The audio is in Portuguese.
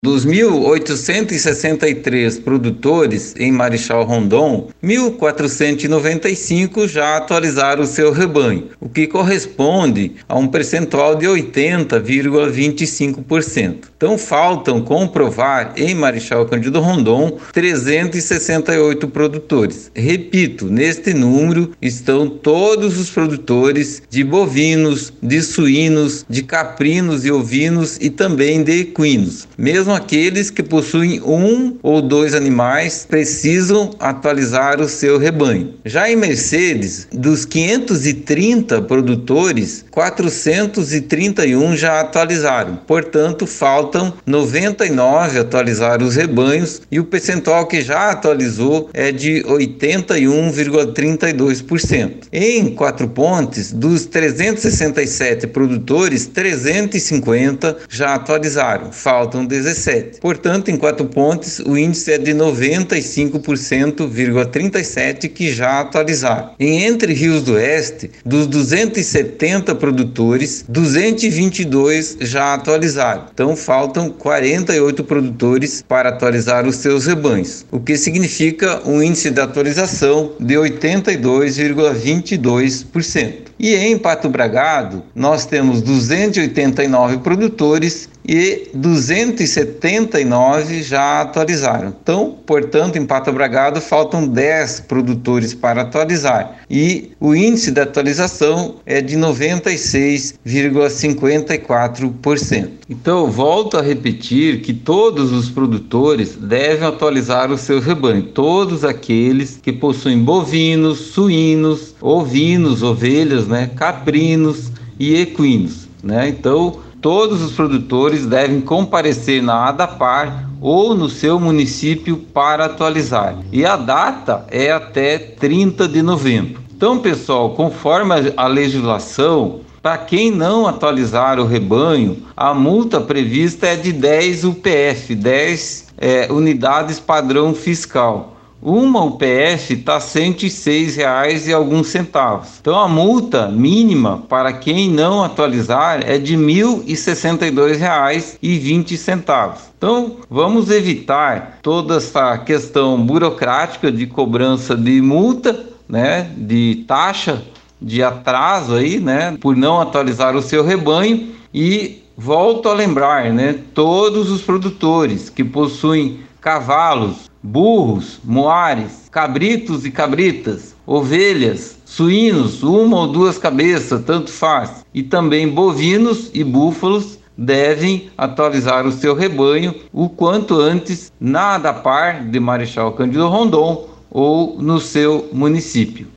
Dos 1.863 produtores em Marechal Rondon, 1.495 já atualizaram o seu rebanho, o que corresponde a um percentual de 80,25%. Então faltam comprovar em Marechal Cândido Rondon 368 produtores. Repito, neste número estão todos os produtores de bovinos, de suínos, de caprinos e ovinos e também de equinos. Mesmo aqueles que possuem um ou dois animais precisam atualizar o seu rebanho. Já em Mercedes, dos 530 produtores, 431 já atualizaram. Portanto, faltam 99 atualizar os rebanhos e o percentual que já atualizou é de 81,32%. Em Quatro Pontes, dos 367 produtores, 350 já atualizaram. Faltam 17. Portanto, em Quatro Pontes, o índice é de 95,37% que já atualizaram. Em Entre Rios do Oeste, dos 270 produtores, 222 já atualizaram. Então, faltam 48 produtores para atualizar os seus rebanhos, o que significa um índice de atualização de 82,22%. E em Pato Bragado, nós temos 289 produtores e 279 já atualizaram. Então, portanto, em Pato Bragado faltam 10 produtores para atualizar e o índice de atualização é de 96,54%. Então, volto a repetir que todos os produtores devem atualizar o seu rebanho, todos aqueles que possuem bovinos, suínos, ovinos, ovelhas, caprinos e equinos, Então, todos os produtores devem comparecer na ADAPAR ou no seu município para atualizar. E a data é até 30 de novembro. Então, pessoal, conforme a legislação, para quem não atualizar o rebanho, a multa prevista é de 10 UPF, 10 unidades padrão fiscal. Uma UPF está R$ 106,00 e alguns centavos. Então a multa mínima para quem não atualizar é de R$ 1.062,20. Então vamos evitar toda essa questão burocrática de cobrança de multa, de taxa, de atraso aí, por não atualizar o seu rebanho. E volto a lembrar, todos os produtores que possuem cavalos, burros, moares, cabritos e cabritas, ovelhas, suínos, uma ou duas cabeças, tanto faz, e também bovinos e búfalos devem atualizar o seu rebanho o quanto antes na ADAPAR de Marechal Cândido Rondon ou no seu município.